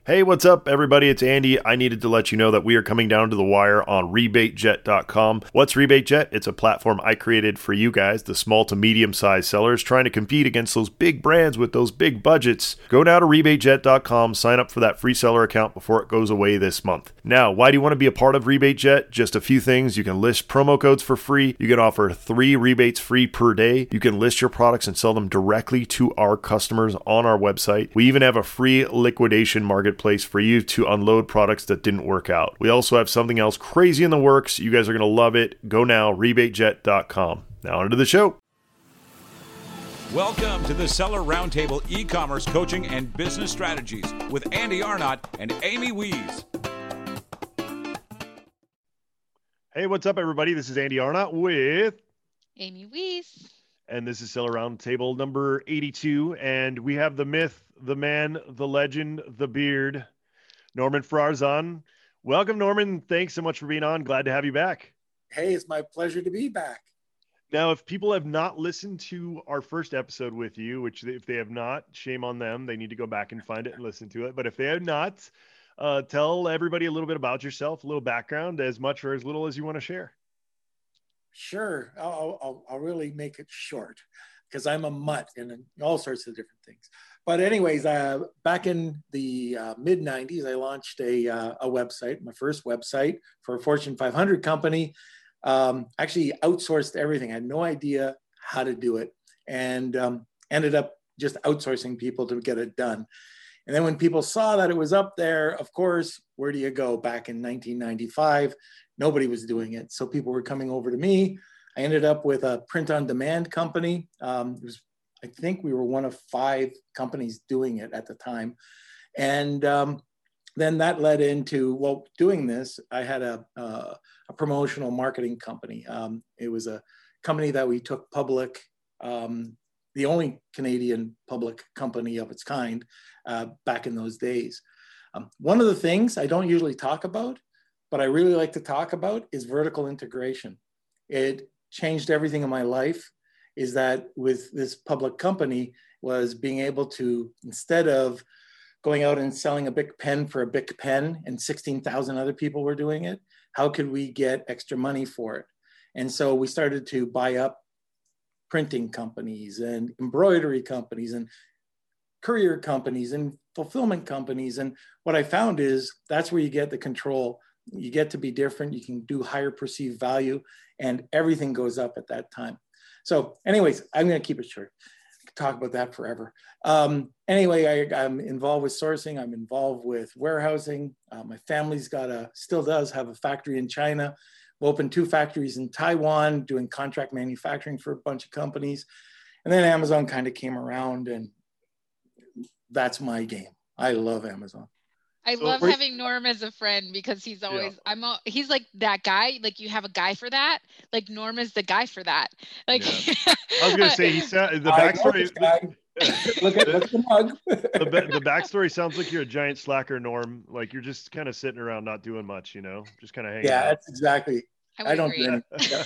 Hey, what's up, everybody? It's Andy. I needed to let you know that we are coming down to the wire on RebateJet.com. What's RebateJet? It's a platform I created for you guys, the small to medium-sized sellers, trying to compete against those big brands with those big budgets. Go now to RebateJet.com, sign up for that free seller account before it goes away this month. Now, why do you want to be a part of RebateJet? Just a few things. You can list promo codes for free. You can offer 3 rebates free per day. You can list your products and sell them directly to our customers on our website. We even have a free liquidation marketplace for you to unload products that didn't work out. We also have something else crazy in the works. You guys are going to love it. Go now, rebatejet.com. Now onto the show. Welcome to the Seller Roundtable e-commerce coaching and business strategies with Andy Arnott and Amy Wees. Hey, what's up, everybody? This is Andy Arnott with Amy Wees. And this is Seller Roundtable number 82. And we have the myth, the man, the legend, the beard, Norman Farzan. Welcome, Norman. Thanks so much for being on. Glad to have you back. Hey, it's my pleasure to be back. Now, if people have not listened to our first episode with you, which if they have not, shame on them. They need to go back and find it and listen to it. But if they have not, tell everybody a little bit about yourself, a little background, as much or as little as you want to share. Sure. I'll really make it short because I'm a mutt in all sorts of different things. But anyways, back in the mid 90s, I launched a website, my first website for a Fortune 500 company. Actually outsourced everything. I had no idea how to do it and ended up just outsourcing people to get it done. And then when people saw that it was up there, of course, where do you go? Back in 1995, nobody was doing it. So people were coming over to me. I ended up with a print-on-demand company. I think we were one of 5 companies doing it at the time. And then that led into, well, doing this, I had a promotional marketing company. It was a company that we took public, the only Canadian public company of its kind back in those days. One of the things I don't usually talk about, but I really like to talk about is vertical integration. It changed everything in my life, is that with this public company was being able to, instead of going out and selling a Bic pen for a Bic pen and 16,000 other people were doing it, how could we get extra money for it? And so we started to buy up printing companies and embroidery companies and courier companies and fulfillment companies. And what I found is that's where you get the control. You get to be different. You can do higher perceived value and everything goes up at that time. So anyways, I'm going to keep it short. I could talk about that forever. Anyway, I'm involved with sourcing. I'm involved with warehousing. My family's still does have a factory in China. We opened 2 factories in Taiwan, doing contract manufacturing for a bunch of companies. And then Amazon kind of came around and that's my game. I love Amazon. I love having Norm as a friend because he's always, he's like that guy. Like you have a guy for that. Like Norm is the guy for that. Like I was going to say, the backstory. Look at the mug. The backstory sounds like you're a giant slacker, Norm. Like you're just kind of sitting around, not doing much, just kind of hanging out. That's exactly. I don't do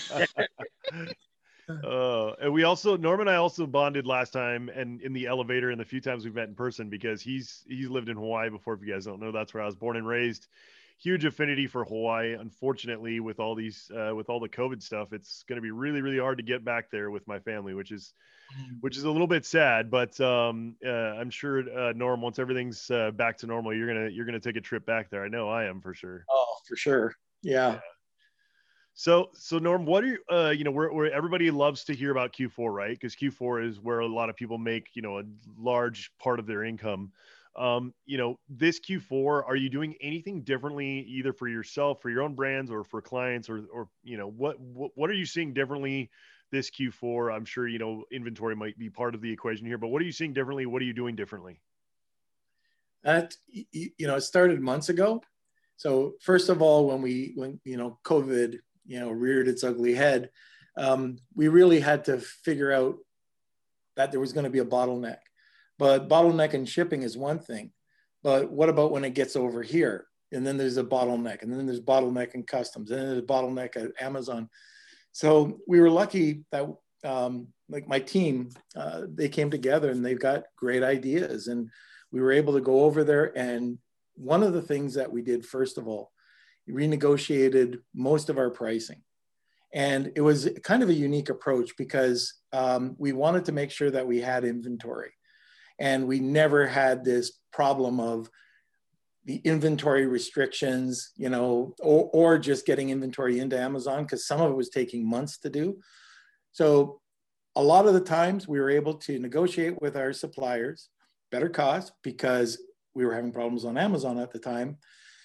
And we also, Norm and I also bonded last time and in the elevator and the few times we've met in person because he's lived in Hawaii before. If you guys don't know, that's where I was born and raised. Huge affinity for Hawaii. Unfortunately, with all these, with all the COVID stuff, it's going to be really, really hard to get back there with my family, which is a little bit sad. But I'm sure, Norm, once everything's back to normal, you're gonna take a trip back there. I know I am for sure. Oh, for sure. Yeah. So Norm, what are you, where everybody loves to hear about Q4, right? Because Q4 is where a lot of people make, a large part of their income. This Q4, are you doing anything differently either for yourself, for your own brands or for clients or what are you seeing differently this Q4? I'm sure, inventory might be part of the equation here, but what are you seeing differently? What are you doing differently? It started months ago. So first of all, when COVID, reared its ugly head, we really had to figure out that there was going to be a bottleneck. But bottleneck in shipping is one thing. But what about when it gets over here? And then there's a bottleneck, and then there's bottleneck in customs, and then there's a bottleneck at Amazon. So we were lucky that like my team, they came together and they've got great ideas. And we were able to go over there and one of the things that we did, first of all, renegotiated most of our pricing. And it was kind of a unique approach because we wanted to make sure that we had inventory. And we never had this problem of the inventory restrictions, you know, or just getting inventory into Amazon, because some of it was taking months to do. So a lot of the times we were able to negotiate with our suppliers better cost because we were having problems on Amazon at the time.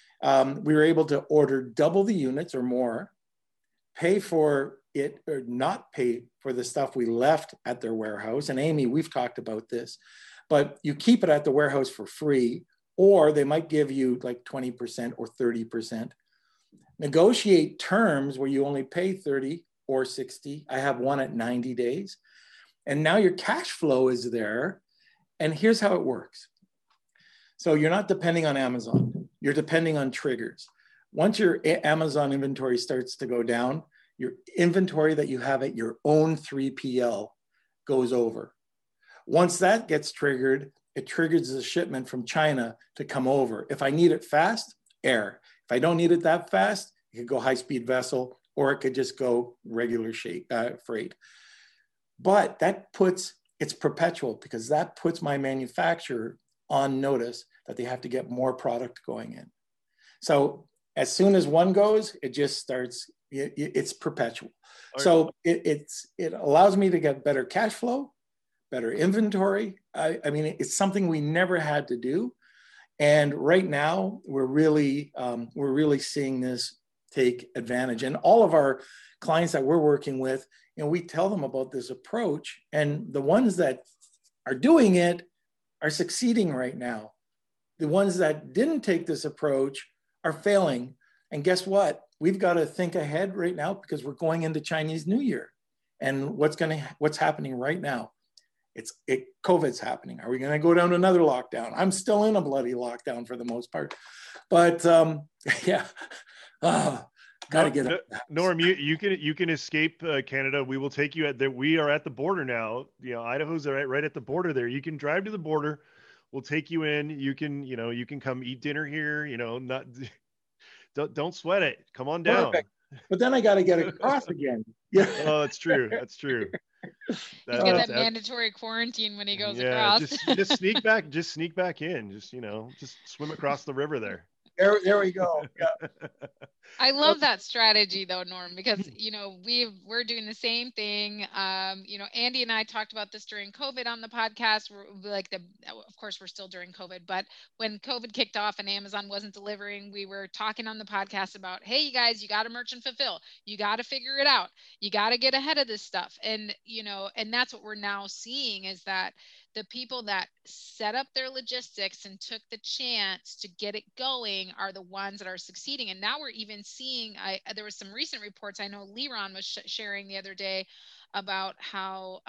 We were able to order double the units or more, pay for it or not pay for the stuff we left at their warehouse. And Amy, we've talked about this, but you keep it at the warehouse for free, or they might give you like 20% or 30%. Negotiate terms where you only pay 30 or 60. I have one at 90 days. And now your cash flow is there. And here's how it works. So you're not depending on Amazon. You're depending on triggers. Once your Amazon inventory starts to go down, your inventory that you have at your own 3PL goes over. Once that gets triggered, it triggers the shipment from China to come over. If I need it fast, air. If I don't need it that fast, it could go high-speed vessel, or it could just go regular freight. But that puts, it's perpetual, because that puts my manufacturer on notice that they have to get more product going in. So as soon as one goes, it just starts, it's perpetual. So it allows me to get better cash flow, better inventory. I mean, it's something we never had to do. And right now we're really seeing this take advantage. And all of our clients that we're working with, you know, we tell them about this approach, and the ones that are doing it are succeeding right now. The ones that didn't take this approach are failing. And guess what? We've got to think ahead right now, because we're going into Chinese New Year. And what's happening right now? COVID's happening. Are we going to go down to another lockdown? I'm still in a bloody lockdown for the most part. But yeah, got to get up. Norm, you can escape Canada. We will take you we are at the border now. You know, Idaho's right at the border there. You can drive to the border. We'll take you in. You can come eat dinner here. You know, don't sweat it. Come on down. Perfect. But then I got to get across again. Yeah. Oh, that's true. That's true. He's got that mandatory quarantine when he goes across. just sneak back. Just sneak back in. Just swim across the river there. There we go. Yeah. I love that strategy though, Norm, because, you know, we're doing the same thing. You know, Andy and I talked about this during COVID on the podcast. Of course, we're still during COVID, but when COVID kicked off and Amazon wasn't delivering, we were talking on the podcast about, hey, you guys, you got to merchant fulfill. You got to figure it out. You got to get ahead of this stuff. And, you know, and that's what we're now seeing, is that the people that set up their logistics and took the chance to get it going are the ones that are succeeding. And now we're even seeing, there was some recent reports. I know Liron was sharing the other day about how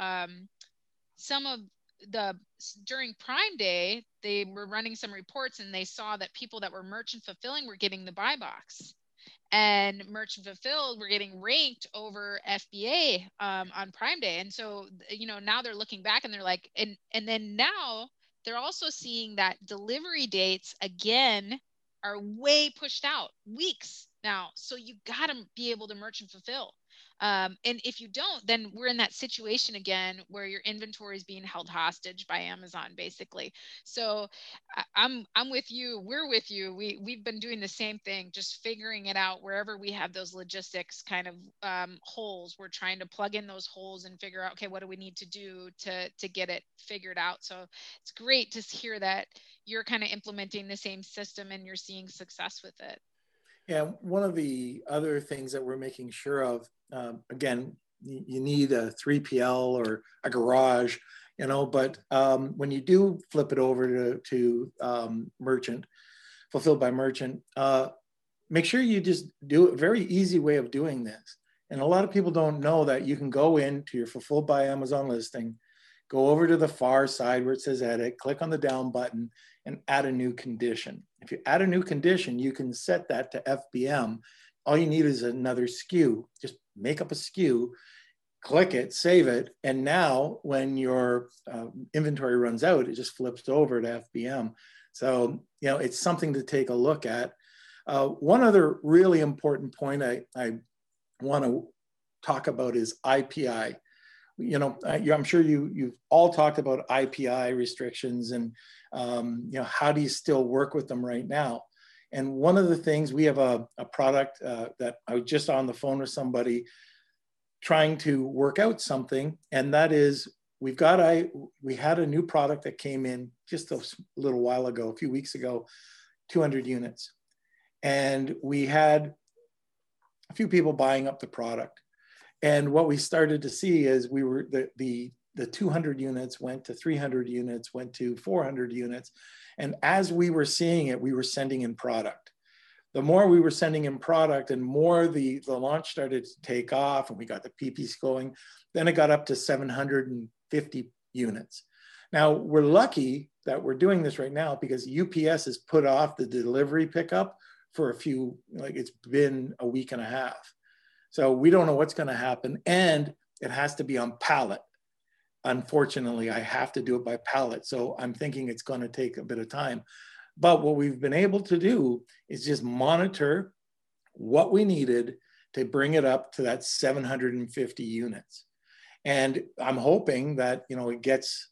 during Prime Day, they were running some reports and they saw that people that were merchant fulfilling were getting the buy box. And merchant fulfilled were getting ranked over FBA on Prime Day. And so, you know, now they're looking back and they're like, and then now they're also seeing that delivery dates again are way pushed out, weeks now. So you got to be able to merchant fulfill. And if you don't, then we're in that situation again where your inventory is being held hostage by Amazon, basically. So I'm with you. We're with you. We've been doing the same thing, just figuring it out wherever we have those logistics kind of holes. We're trying to plug in those holes and figure out, okay, what do we need to do to get it figured out? So it's great to hear that you're kind of implementing the same system and you're seeing success with it. Yeah, one of the other things that we're making sure of, again, you need a 3PL or a garage, you know, but when you do flip it over to merchant, fulfilled by merchant, make sure you just do a very easy way of doing this. And a lot of people don't know that you can go into your fulfilled by Amazon listing, go over to the far side where it says edit, click on the down button and add a new condition. If you add a new condition, you can set that to FBM. All you need is another SKU. Just make up a SKU, click it, save it. And now when your inventory runs out, it just flips over to FBM. So, it's something to take a look at. One other really important point I want to talk about is IPI. I'm sure you've all talked about IPI restrictions and, how do you still work with them right now? And one of the things, we have a product that I was just on the phone with somebody trying to work out something, and that is we had a new product that came in just a little while ago, a few weeks ago, 200 units. And we had a few people buying up the product. And what we started to see is the 200 units went to 300 units, went to 400 units. And as we were seeing it, we were sending in product. The more we were sending in product and more the launch started to take off and we got the PPs going, then it got up to 750 units. Now, we're lucky that we're doing this right now because UPS has put off the delivery pickup for it's been a week and a half. So we don't know what's going to happen. And it has to be on pallet. Unfortunately, I have to do it by pallet. So I'm thinking it's going to take a bit of time. But what we've been able to do is just monitor what we needed to bring it up to that 750 units. And I'm hoping that, it gets,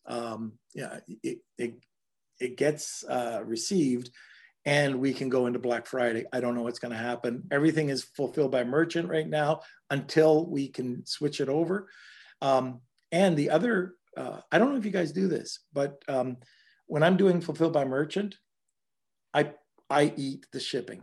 it gets received and we can go into Black Friday. I don't know what's going to happen. Everything is fulfilled by merchant right now until we can switch it over. And the other, I don't know if you guys do this, but when I'm doing fulfilled by merchant, I eat the shipping.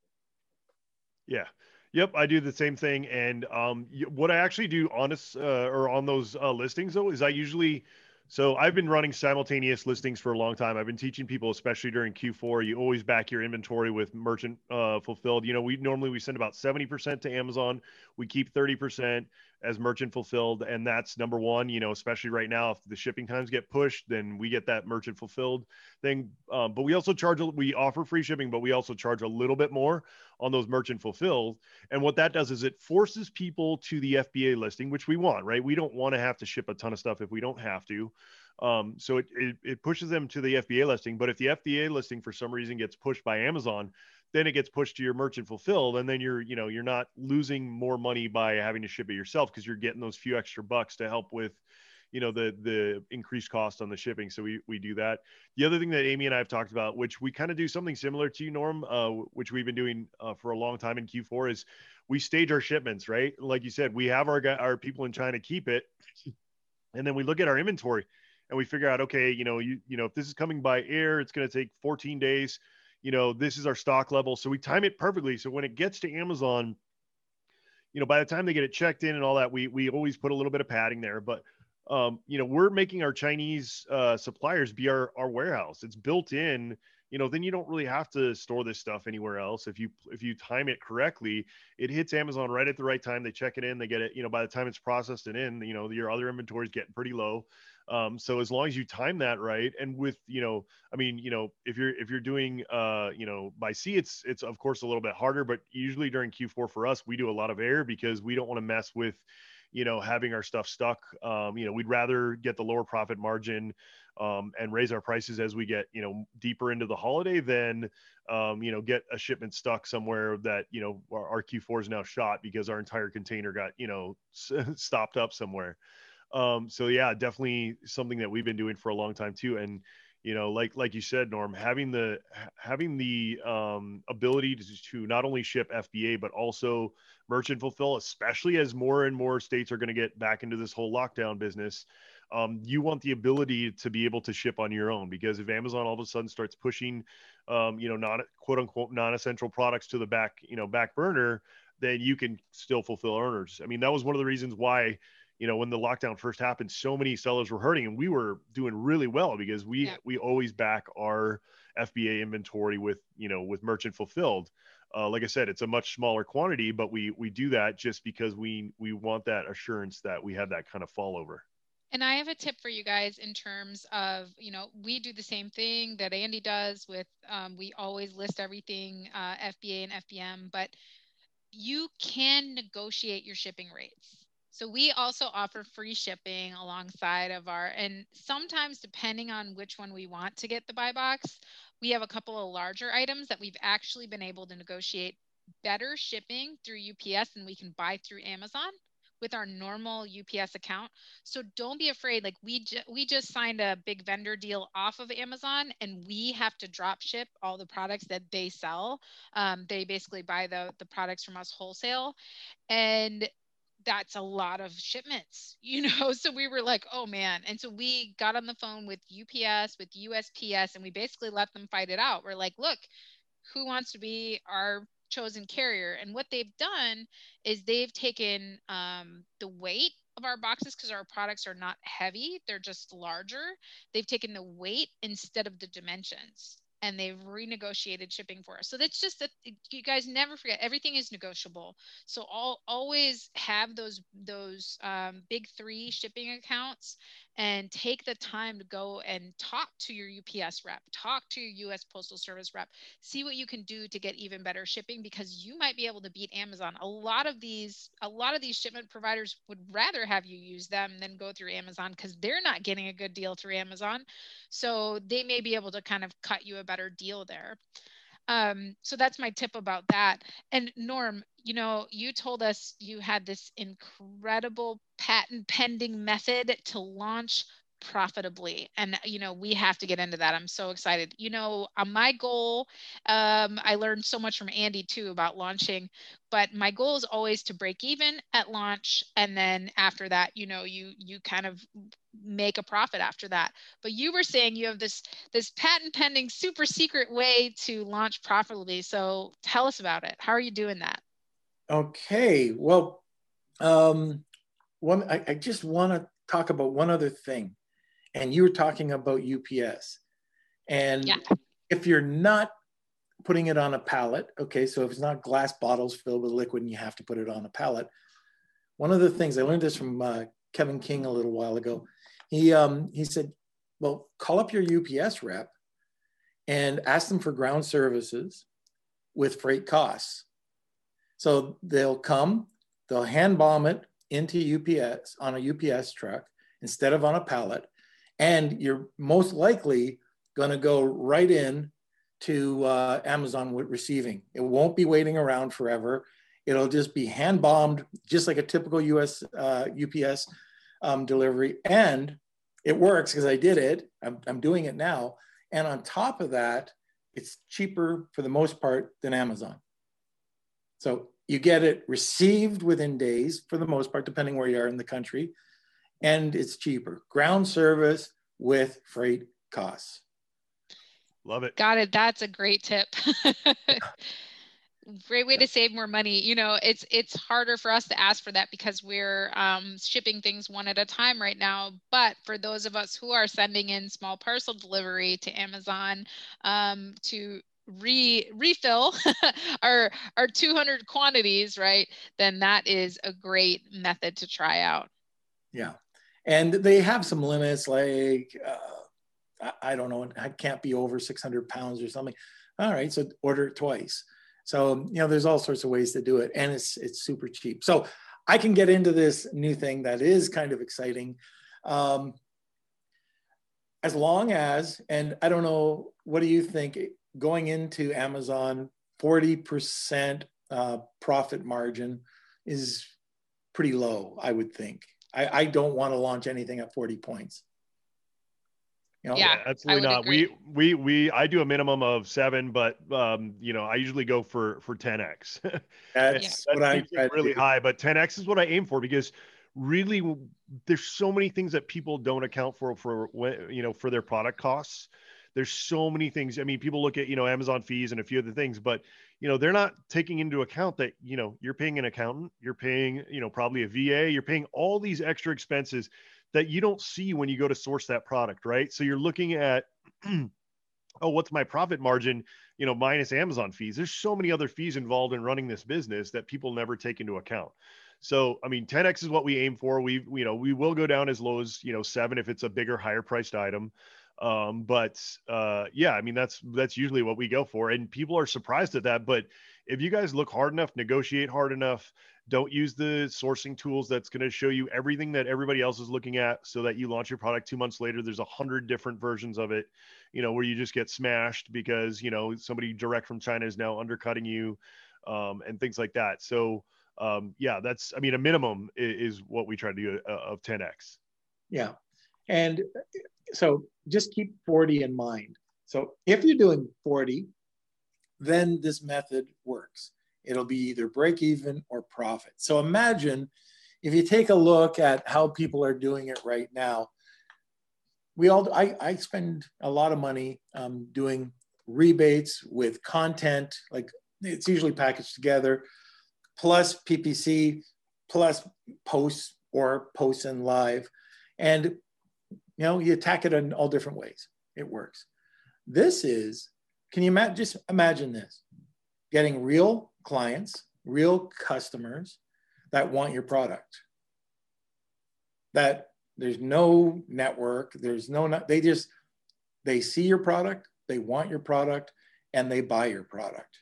Yeah. Yep, I do the same thing. And what I actually do on those listings though is so I've been running simultaneous listings for a long time. I've been teaching people, especially during Q4, you always back your inventory with merchant fulfilled. We send about 70% to Amazon. We keep 30% as merchant fulfilled. And that's number one, especially right now, if the shipping times get pushed, then we get that merchant fulfilled thing. But we also we offer free shipping, but we also charge a little bit more on those merchant fulfilled. And what that does is it forces people to the FBA listing, which we want, right? We don't want to have to ship a ton of stuff if we don't have to. So it pushes them to the FBA listing. But if the FBA listing for some reason gets pushed by Amazon, then it gets pushed to your merchant fulfilled. And then you're not losing more money by having to ship it yourself because you're getting those few extra bucks to help with, the increased cost on the shipping. So we do that. The other thing that Amy and I have talked about, which we kind of do something similar to you, Norm, which we've been doing for a long time in Q4 is we stage our shipments, right? Like you said, we have our people in China keep it. And then we look at our inventory and we figure out, okay, if this is coming by air, it's going to take 14 days. This is our stock level. So we time it perfectly. So when it gets to Amazon, by the time they get it checked in and all that, we always put a little bit of padding there, but we're making our Chinese suppliers be our warehouse. It's built in, then you don't really have to store this stuff anywhere else. If you time it correctly, it hits Amazon right at the right time. They check it in, they get it, by the time it's processed and in, your other inventory is getting pretty low. So as long as you time that right, and with, if you're doing, by sea, it's of course a little bit harder, but usually during Q4 for us, we do a lot of air because we don't want to mess with, having our stuff stuck. We'd rather get the lower profit margin, and raise our prices as we get, deeper into the holiday than, get a shipment stuck somewhere that, our Q4 is now shot because our entire container got, stopped up somewhere. So yeah, definitely something that we've been doing for a long time too. And, like you said, Norm, having the ability to not only ship FBA, but also merchant fulfill, especially as more and more states are going to get back into this whole lockdown business. You want the ability to be able to ship on your own, because if Amazon all of a sudden starts pushing, not quote unquote non-essential products to the back burner, then you can still fulfill orders. I mean, that was one of the reasons why, when the lockdown first happened, so many sellers were hurting, and we were doing really well because we always back our FBA inventory with merchant fulfilled. Like I said, it's a much smaller quantity, but we do that just because we want that assurance that we have that kind of fall over. And I have a tip for you guys in terms of, we do the same thing that Andy does with, we always list everything, FBA and FBM, but you can negotiate your shipping rates. So we also offer free shipping alongside of and sometimes depending on which one we want to get the buy box, we have a couple of larger items that we've actually been able to negotiate better shipping through UPS than we can buy through Amazon with our normal UPS account. So don't be afraid. Like we just signed a big vendor deal off of Amazon, and we have to drop ship all the products that they sell. They basically buy the products from us wholesale, and that's a lot of shipments, So we were like, oh man. And so we got on the phone with UPS, with USPS, and we basically let them fight it out. We're like, look, who wants to be our chosen carrier? And what they've done is they've taken the weight of our boxes, because our products are not heavy, they're just larger. They've taken the weight instead of the dimensions, and they've renegotiated shipping for us. So that's just that, you guys never forget, everything is negotiable. So always have those big 3 shipping accounts, and take the time to go and talk to your UPS rep, talk to your US Postal Service rep, see what you can do to get even better shipping, because you might be able to beat Amazon. A lot of these shipment providers would rather have you use them than go through Amazon, because they're not getting a good deal through Amazon. So they may be able to kind of cut you a better deal there. So that's my tip about that. And Norm, you told us you had this incredible patent pending method to launch profitably. And, we have to get into that. I'm so excited. My goal, I learned so much from Andy too about launching, but my goal is always to break even at launch. And then after that, you kind of make a profit after that. But you were saying you have this patent pending super secret way to launch profitably. So tell us about it. How are you doing that? Okay. Well, I just want to talk about one other thing. And you were talking about UPS. And yeah. If you're not putting it on a pallet, okay, so if it's not glass bottles filled with liquid and you have to put it on a pallet, one of the things, I learned this from Kevin King a little while ago. He said, well, call up your UPS rep and ask them for ground services with freight costs. So they'll come, they'll hand bomb it into UPS on a UPS truck instead of on a pallet. And you're most likely going to go right in to Amazon with receiving. It won't be waiting around forever. It'll just be hand bombed, just like a typical UPS delivery. And it works because I did it. I'm doing it now. And on top of that, it's cheaper for the most part than Amazon. So you get it received within days for the most part, depending where you are in the country. And it's cheaper. Ground service with freight costs. Love it. Got it. That's a great tip. Great way to save more money. It's harder for us to ask for that because we're shipping things one at a time right now. But for those of us who are sending in small parcel delivery to Amazon to refill our 200 quantities, right? Then that is a great method to try out. Yeah. And they have some limits, like, I don't know, I can't be over 600 pounds or something. All right, so order it twice. So, there's all sorts of ways to do it, and it's super cheap. So I can get into this new thing that is kind of exciting. As long as, and I don't know, what do you think, going into Amazon, 40% profit margin is pretty low, I would think. I don't want to launch anything at 40 points. Yeah, absolutely not. Agree. I do a minimum of 7, but I usually go for 10x. That's what I really high, but 10x is what I aim for, because really there's so many things that people don't account for their product costs. There's so many things. I mean, people look at, Amazon fees and a few other things, but, they're not taking into account that, you're paying an accountant, you're paying, probably a VA, you're paying all these extra expenses that you don't see when you go to source that product, right? So you're looking at, oh, what's my profit margin, minus Amazon fees. There's so many other fees involved in running this business that people never take into account. So, I mean, 10x is what we aim for. We will go down as low as, 7 if it's a bigger, higher priced item. Yeah, I mean, that's usually what we go for. And people are surprised at that. But if you guys look hard enough, negotiate hard enough, don't use the sourcing tools that's going to show you everything that everybody else is looking at so that you launch your product 2 months later. There's 100 different versions of it, where you just get smashed because, somebody direct from China is now undercutting you, and things like that. So, yeah, that's, I mean, a minimum is what we try to do of 10X. Yeah. And so just keep 40 in mind. So if you're doing 40, then this method works. It'll be either break even or profit. So imagine if you take a look at how people are doing it right now. I spend a lot of money doing rebates with content, like it's usually packaged together, plus PPC, plus posts or posts in live. And you attack it in all different ways. It works. This is, can you just imagine this? Getting real clients, real customers that want your product. That there's no network, they see your product, they want your product, and they buy your product.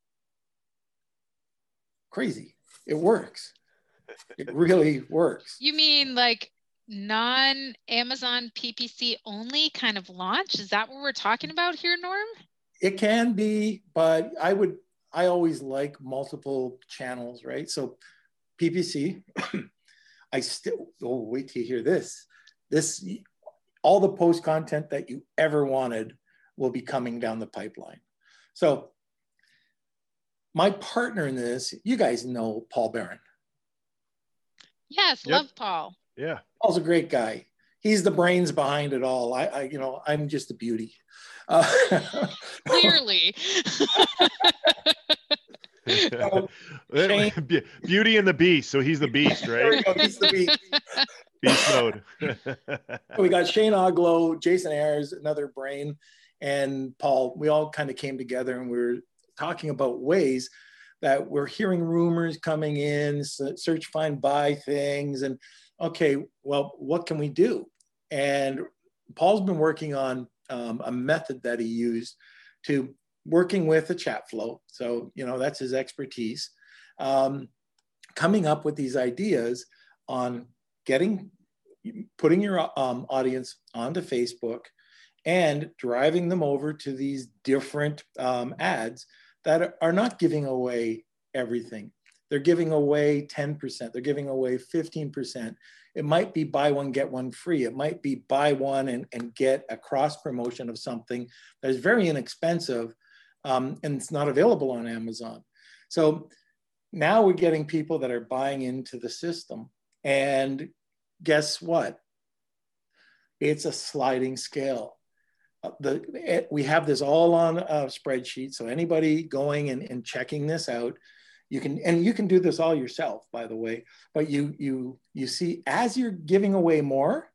Crazy. It works. It really works. You mean like non-Amazon PPC only kind of launch? Is that what we're talking about here, Norm? It can be, but I always like multiple channels, right? So PPC, wait till you hear this. All the post content that you ever wanted will be coming down the pipeline. So my partner in this, you guys know Paul Barron. Yes, yep. Love Paul. Yeah. Paul's a great guy. He's the brains behind it all. I'm just a beauty. Clearly. Shane, Beauty and the Beast. So he's the Beast, right? There we go. He's the Beast. Beast mode. We got Shane Oglow, Jason Ayers, another brain, and Paul. We all kind of came together and we were talking about ways that we're hearing rumors coming in, search, find, buy things. And okay, well, what can we do? And Paul's been working on a method that he used to working with a chat flow. So, that's his expertise. Coming up with these ideas on putting your audience onto Facebook and driving them over to these different ads that are not giving away everything. They're giving away 10%. They're giving away 15%. It might be buy one, get one free. It might be buy one and get a cross promotion of something that is very inexpensive and it's not available on Amazon. So now we're getting people that are buying into the system. And guess what? It's a sliding scale. We have this all on a spreadsheet. So anybody going and checking this out, you can do this all yourself, by the way, but you see, as you're giving away more,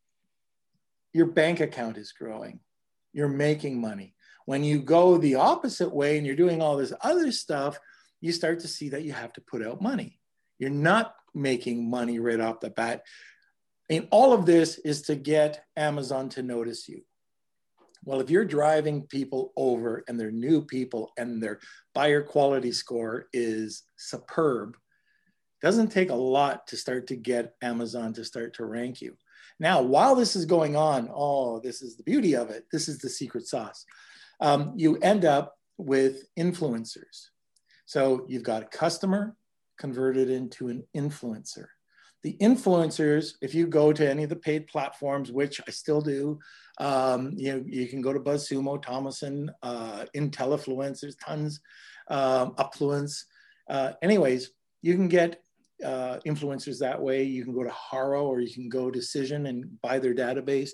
your bank account is growing. You're making money. When you go the opposite way and you're doing all this other stuff, you start to see that you have to put out money. You're not making money right off the bat. And all of this is to get Amazon to notice you. Well, if you're driving people over and they're new people and their buyer quality score is superb, it doesn't take a lot to start to get Amazon to start to rank you. Now, while this is going on, this is the beauty of it. This is the secret sauce. You end up with influencers. So you've got a customer converted into an influencer. The influencers, if you go to any of the paid platforms, which I still do, you can go to BuzzSumo, Thomason, Intellifluencers, tons, Upfluence. Anyways, you can get influencers that way. You can go to Haro or you can go to Cision and buy their database.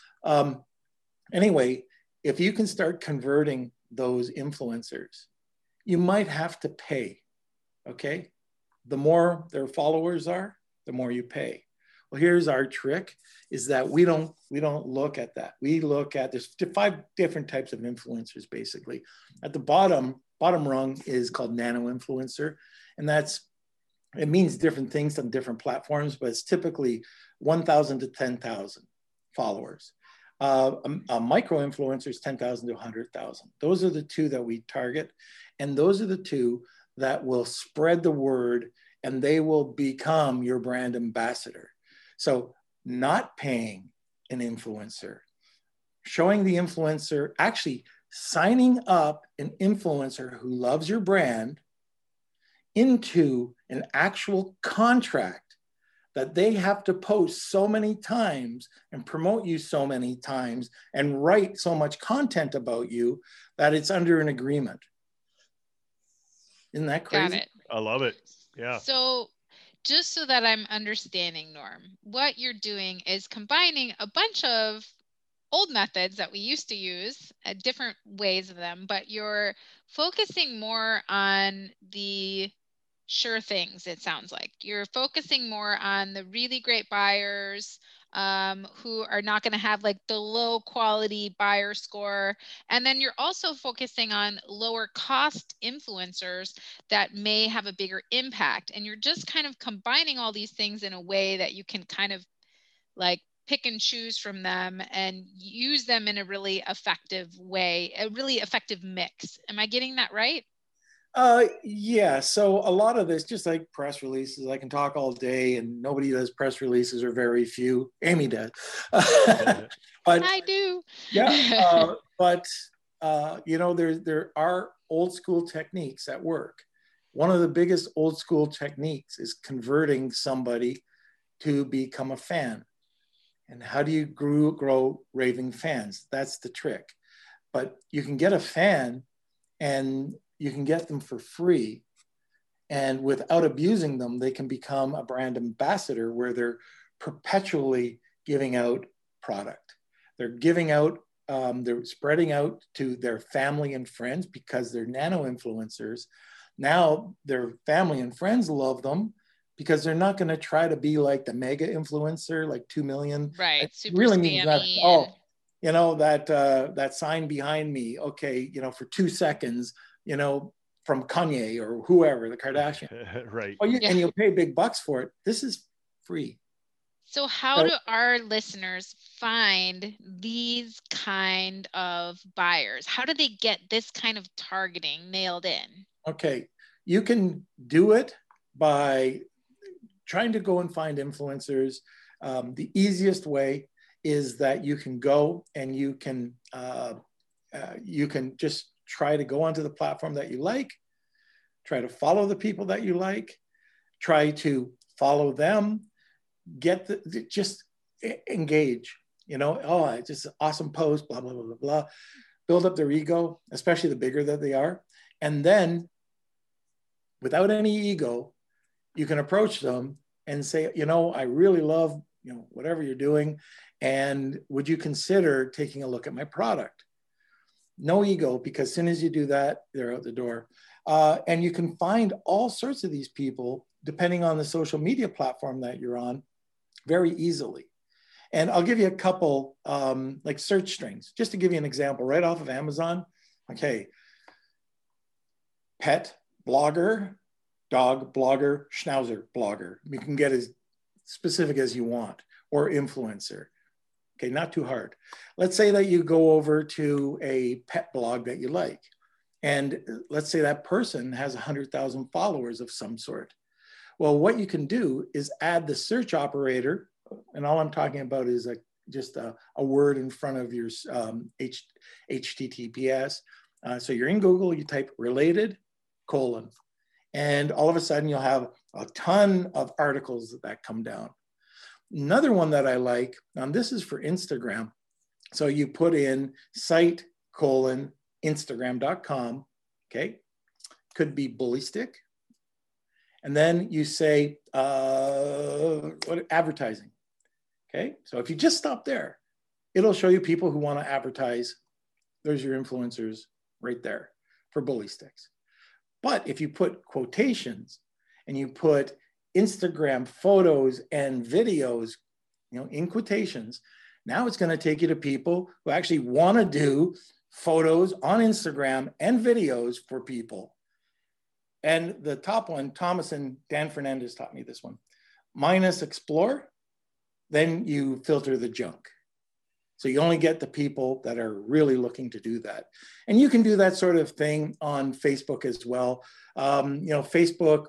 Anyway, if you can start converting those influencers, you might have to pay, okay? The more their followers are, the more you pay. Well, here's our trick, is that we don't look at that. We look at, there's 5 different types of influencers, basically. At the bottom rung is called nano influencer. And it means different things on different platforms, but it's typically 1,000 to 10,000 followers. A micro influencer is 10,000 to 100,000. Those are the two that we target. And those are the two that will spread the word, and they will become your brand ambassador. So not paying an influencer, showing the influencer, actually signing up an influencer who loves your brand into an actual contract that they have to post so many times and promote you so many times and write so much content about you that it's under an agreement. Isn't that crazy? Got it. I love it. Yeah. So just so that I'm understanding, Norm, what you're doing is combining a bunch of old methods that we used to use, different ways of them, but you're focusing more on the sure things. It sounds like you're focusing more on the really great buyers who are not going to have like the low quality buyer score. And then you're also focusing on lower cost influencers that may have a bigger impact. And you're just kind of combining all these things in a way that you can kind of like pick and choose from them and use them in a really effective way, a really effective mix. Am I getting that right? Yeah. So a lot of this, just like press releases, I can talk all day, and nobody does press releases, or very few. Amy does. But I do. Yeah. You know, there are old school techniques at work. One of the biggest old school techniques is converting somebody to become a fan. And how do you grow raving fans? That's the trick. But you can get a fan, and you can get them for free. And without abusing them, they can become a brand ambassador where they're perpetually giving out product. They're giving out, they're spreading out to their family and friends because they're nano influencers. Now their family and friends love them because they're not going to try to be like the mega influencer, like 2 million. Right. It Super really means that, and... you know, that sign behind me, okay, you know, for 2 seconds, you know, from Kanye or whoever, the Kardashian. Right. And you'll pay big bucks for it. This is free. So how do our listeners find these kind of buyers? How do they get this kind of targeting nailed in? Okay. You can do it by trying to go and find influencers. The easiest way is that you can go and you can just try to go onto the platform that you like, try to follow the people that you like, try to follow them, just engage, you know, oh, it's just an awesome post, blah, blah, blah, blah, blah. Build up their ego, especially the bigger that they are. And then without any ego, you can approach them and say, you know, I really love, you know, whatever you're doing. And would you consider taking a look at my product? No ego, because as soon as you do that, they're out the door. And you can find all sorts of these people, depending on the social media platform that you're on, very easily. And I'll give you a couple like search strings, just to give you an example, right off of Amazon. Okay, pet blogger, dog blogger, schnauzer blogger. You can get as specific as you want, or influencer. Okay, not too hard. Let's say that you go over to a pet blog that you like. And let's say that person has 100,000 followers of some sort. Well, what you can do is add the search operator. And all I'm talking about is just a word in front of your HTTPS. So you're in Google, you type related, : and all of a sudden you'll have a ton of articles that come down. Another one that I like, and this is for Instagram. So you put in site : Instagram.com, okay? Could be bully stick. And then you say, advertising, okay? So if you just stop there, it'll show you people who want to advertise. There's your influencers right there for bully sticks. But if you put quotations and you put Instagram photos and videos, you know, in quotations, now it's going to take you to people who actually want to do photos on Instagram and videos for people. And the top one, Thomas and Dan Fernandez taught me this one, minus explore, then you filter the junk. So you only get the people that are really looking to do that. And you can do that sort of thing on Facebook as well. Facebook,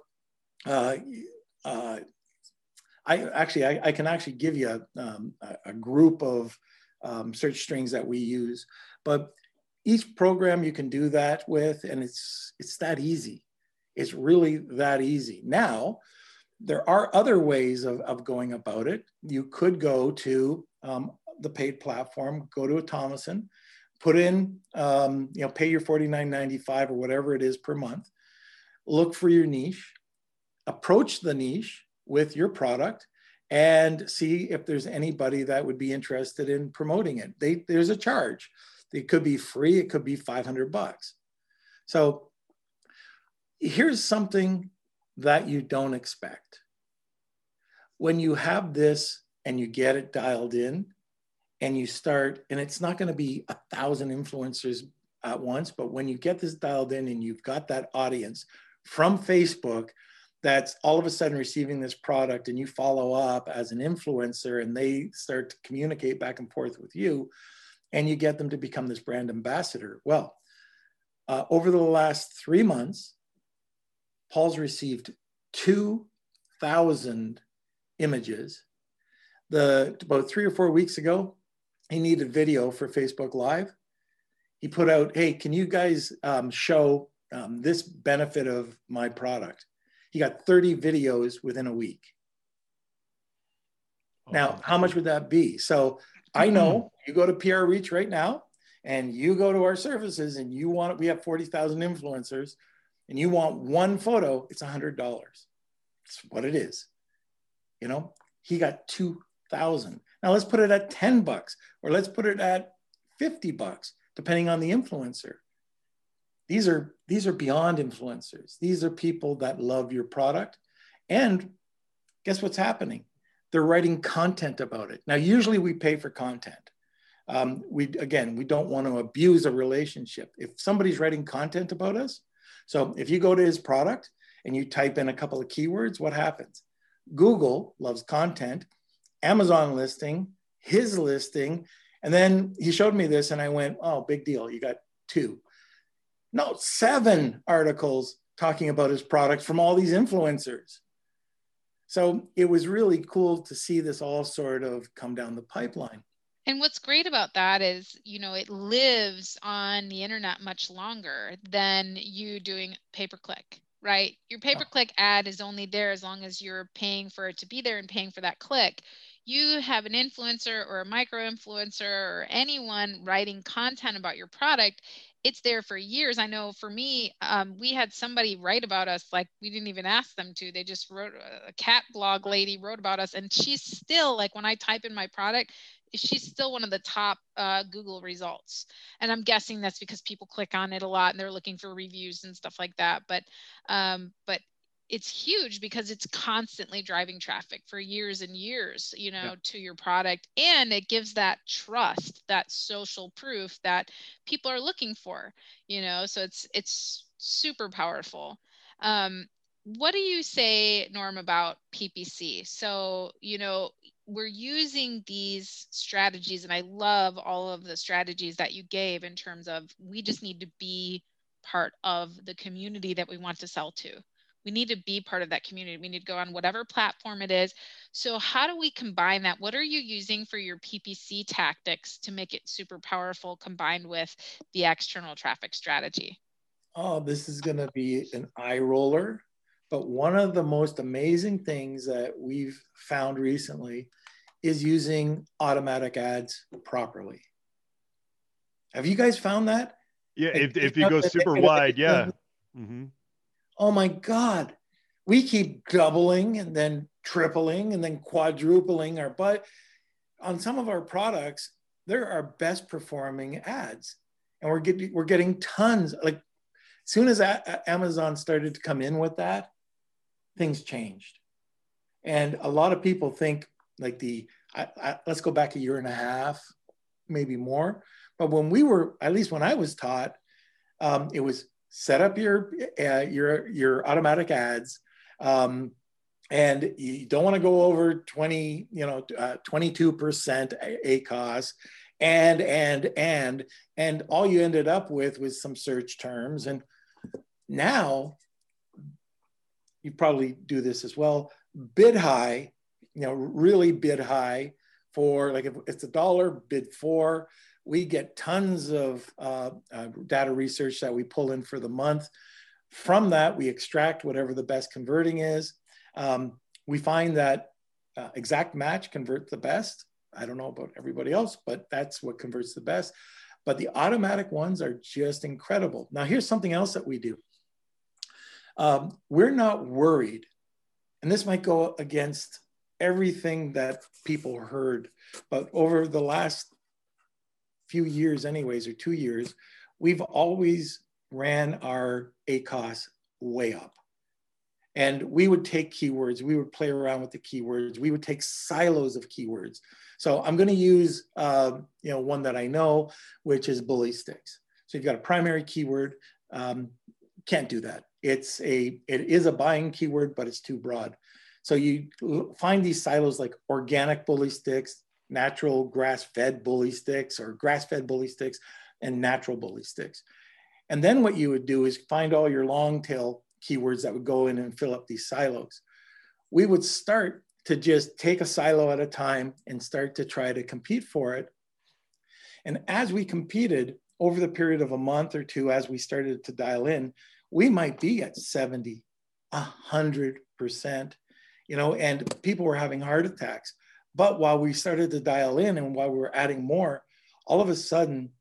I can actually give you a group of search strings that we use, but each program you can do that with, and it's that easy. It's really that easy. Now, there are other ways of going about it. You could go to the paid platform, go to a Thomason, put in, pay your $49.95 or whatever it is per month, look for your niche, approach the niche with your product, and see if there's anybody that would be interested in promoting it. There's a charge. It could be free, it could be $500. So here's something that you don't expect. When you have this and you get it dialed in and you start, and it's not going to be 1,000 influencers at once, but when you get this dialed in and you've got that audience from Facebook that's all of a sudden receiving this product, and you follow up as an influencer and they start to communicate back and forth with you, and you get them to become this brand ambassador. Well, over the last 3 months, Paul's received 2,000 images. About 3 or 4 weeks ago, he needed video for Facebook Live. He put out, hey, can you guys show this benefit of my product? He got 30 videos within a week. Now, how much would that be? So I know you go to PR Reach right now and you go to our services and we have 40,000 influencers and you want one photo, it's $100. It's what it is. He got 2,000. Now let's put it at $10 or let's put it at $50, depending on the influencer. These are beyond influencers. These are people that love your product. And guess what's happening? They're writing content about it. Now, usually we pay for content. We don't want to abuse a relationship. If somebody's writing content about us, so if you go to his product and you type in a couple of keywords, what happens? Google loves content, Amazon listing, his listing, and then he showed me this and I went, oh, big deal. You got 7 articles talking about his products from all these influencers. So it was really cool to see this all sort of come down the pipeline. And what's great about that is, it lives on the internet much longer than you doing pay-per-click, right? Your pay-per-click ad is only there as long as you're paying for it to be there and paying for that click. You have an influencer or a micro-influencer or anyone writing content about your product, it's there for years. I know for me, we had somebody write about us, like we didn't even ask them to. They just wrote, a cat blog lady wrote about us, and she's still, like, when I type in my product, she's still one of the top Google results. And I'm guessing that's because people click on it a lot and they're looking for reviews and stuff like that. But it's huge because it's constantly driving traffic for years and years, to your product. And it gives that trust, that social proof that people are looking for, so it's super powerful. What do you say, Norm, about PPC? So, we're using these strategies, and I love all of the strategies that you gave in terms of, we just need to be part of the community that we want to sell to. We need to be part of that community. We need to go on whatever platform it is. So how do we combine that? What are you using for your PPC tactics to make it super powerful combined with the external traffic strategy? Oh, this is going to be an eye roller. But one of the most amazing things that we've found recently is using automatic ads properly. Have you guys found that? Yeah, if you go super wide, yeah. Mm-hmm. Oh my God, we keep doubling and then tripling and then quadrupling our butt. On some of our products, they're our best performing ads. And we're getting tons. Like, as soon as Amazon started to come in with that, things changed. And a lot of people think, like, let's go back a year and a half, maybe more. But when we were, at least when I was taught, it was set up your automatic ads, and you don't want to go over 22% ACOS, and all you ended up with was some search terms. And now you probably do this as well, bid high, really bid high for, like, if it's $1, bid 4. We get tons of data research that we pull in for the month. From that, we extract whatever the best converting is. We find that exact match converts the best. I don't know about everybody else, but that's what converts the best. But the automatic ones are just incredible. Now, here's something else that we do. We're not worried, and this might go against everything that people heard, but over the last few years anyways, or 2 years, we've always ran our ACOS way up. And we would take keywords, we would play around with the keywords, we would take silos of keywords. So I'm going to use one that I know, which is bully sticks. So you've got a primary keyword, can't do that. It is a buying keyword, but it's too broad. So you find these silos like organic bully sticks, natural grass-fed bully sticks, or grass-fed bully sticks, and natural bully sticks. And then what you would do is find all your long tail keywords that would go in and fill up these silos. We would start to just take a silo at a time and start to try to compete for it. And as we competed over the period of a month or two, as we started to dial in, we might be at 70, 100%, and people were having heart attacks. But while we started to dial in and while we were adding more, all of a sudden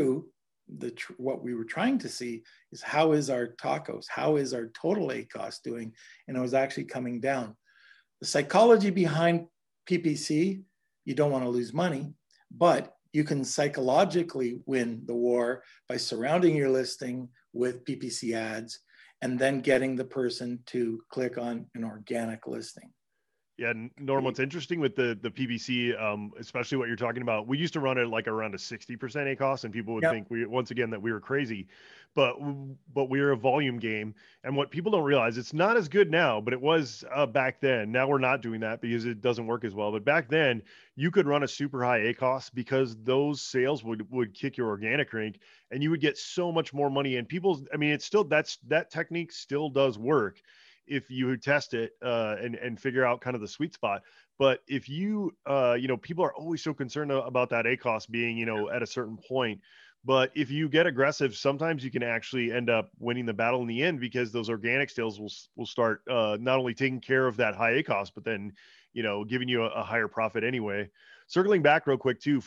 what we were trying to see is, how is our tacos? How is our total ACOS doing? And it was actually coming down. The psychology behind PPC, you don't want to lose money, but you can psychologically win the war by surrounding your listing with PPC ads and then getting the person to click on an organic listing. Yeah, Norm, what's interesting with the PPC, especially what you're talking about, we used to run it like around a 60% ACOS, and people would think once again that we were crazy, but we're a volume game. And what people don't realize, it's not as good now, but it was back then. Now we're not doing that because it doesn't work as well. But back then, you could run a super high ACOS because those sales would kick your organic rank, and you would get so much more money. And it's still, that technique still does work if you test it and figure out kind of the sweet spot. But if you, people are always so concerned about that ACOS being, at a certain point. But if you get aggressive, sometimes you can actually end up winning the battle in the end, because those organic sales will start not only taking care of that high ACOS, but then, giving you a higher profit anyway. Circling back real quick too,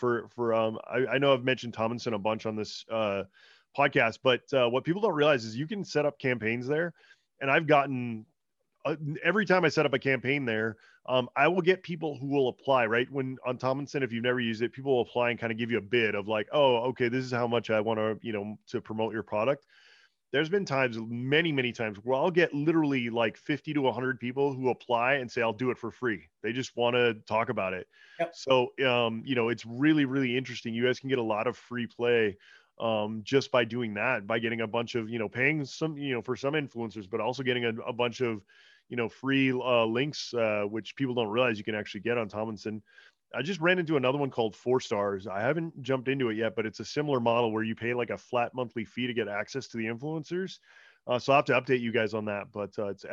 I know I've mentioned Tomlinson a bunch on this podcast, but what people don't realize is you can set up campaigns there. And I've gotten, every time I set up a campaign there, I will get people who will apply, right? When on Tomlinson, if you've never used it, people will apply and kind of give you a bid of like, oh, okay, this is how much I want to, to promote your product. There's been times, many times, where I'll get literally like 50 to 100 people who apply and say, I'll do it for free. They just want to talk about it. Yep. So, it's really, really interesting. You guys can get a lot of free play just by doing that, by getting a bunch of, paying some, for some influencers, but also getting a bunch of, free links, which people don't realize you can actually get on Tomlinson. I just ran into another one called 4 Stars. I haven't jumped into it yet, but it's a similar model where you pay like a flat monthly fee to get access to the influencers. So I'll have to update you guys on that, but it's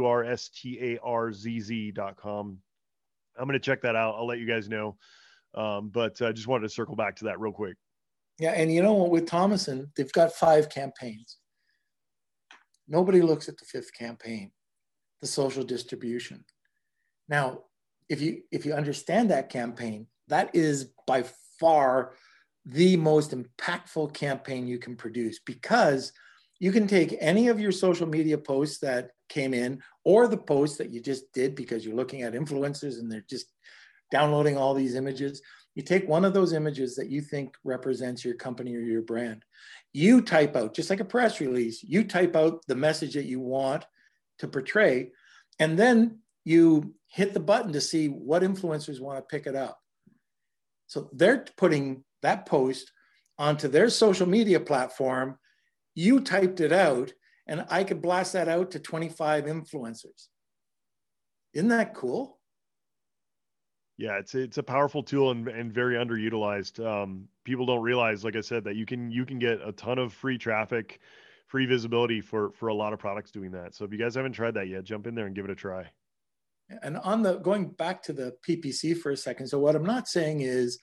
FOURSTARZZ.com. I'm going to check that out. I'll let you guys know. But I just wanted to circle back to that real quick. Yeah, and with Tomlinson, they've got 5 campaigns. Nobody looks at the 5th campaign, the social distribution. Now, if you understand that campaign, that is by far the most impactful campaign you can produce, because you can take any of your social media posts that came in, or the posts that you just did because you're looking at influencers and they're just downloading all these images. You take one of those images that you think represents your company or your brand. You type out, just like a press release, you type out the message that you want to portray, and then you hit the button to see what influencers want to pick it up. So they're putting that post onto their social media platform. You typed it out, and I could blast that out to 25 influencers. Isn't that cool? Yeah, it's a powerful tool and very underutilized. people don't realize, like I said, that you can get a ton of free traffic, free visibility for a lot of products doing that. So if you guys haven't tried that yet, jump in there and give it a try. And on the going back to the PPC for a second. So what I'm not saying is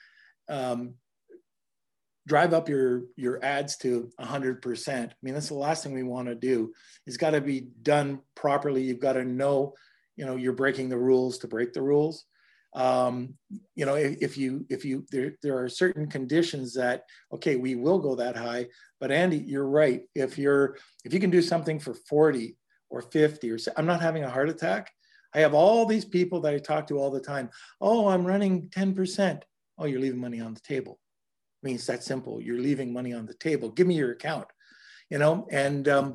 drive up your ads to 100%. I mean, that's the last thing we want to do. It's got to be done properly. You've got to know, you're breaking the rules to break the rules. There are certain conditions that, okay, we will go that high, but Andy, you're right. If you can do something for 40 or 50 or I'm not having a heart attack. I have all these people that I talk to all the time. Oh, I'm running 10%. Oh, you're leaving money on the table. I mean, it's that simple. You're leaving money on the table. Give me your account, and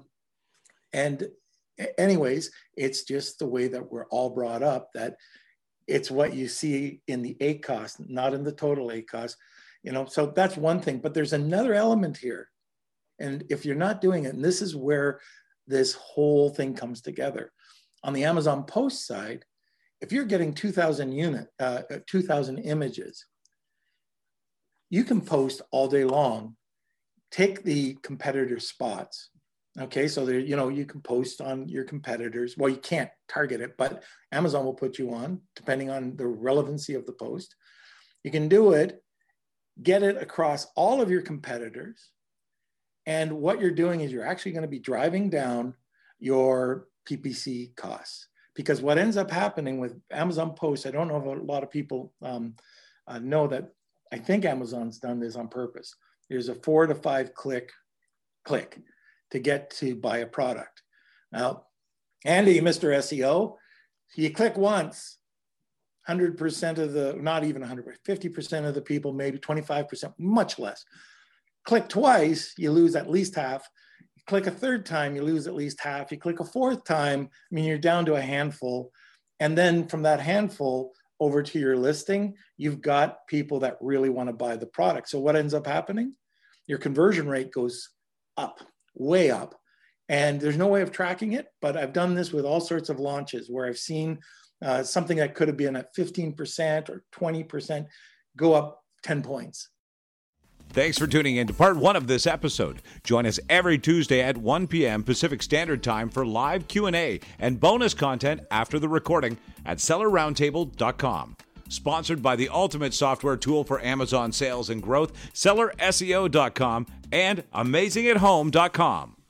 anyways, it's just the way that we're all brought up, that it's what you see in the ACOS, not in the total ACOS, so that's one thing, but there's another element here. And if you're not doing it, and this is where this whole thing comes together. On the Amazon Post side, if you're getting 2,000 images, you can post all day long, take the competitor spots. Okay, so there, you can post on your competitors. Well, you can't target it, but Amazon will put you on, depending on the relevancy of the post. You can do it, get it across all of your competitors. And what you're doing is you're actually going to be driving down your PPC costs. Because what ends up happening with Amazon Post, I don't know if a lot of people know that. I think Amazon's done this on purpose. There's a 4 to 5 click to get to buy a product. Now, Andy, Mr. SEO, you click once, 100% of the, not even 100, 50% of the people, maybe 25%, much less. Click twice, you lose at least half. You click a third time, you lose at least half. You click a fourth time, you're down to a handful. And then from that handful over to your listing, you've got people that really want to buy the product. So what ends up happening? Your conversion rate goes up, way up. And there's no way of tracking it, but I've done this with all sorts of launches where I've seen something that could have been at 15% or 20% go up 10 points. Thanks for tuning in to part 1 of this episode. Join us every Tuesday at 1 p.m. Pacific Standard Time for live Q&A and bonus content after the recording at sellerroundtable.com. Sponsored by the ultimate software tool for Amazon sales and growth, sellerseo.com and amazingathome.com.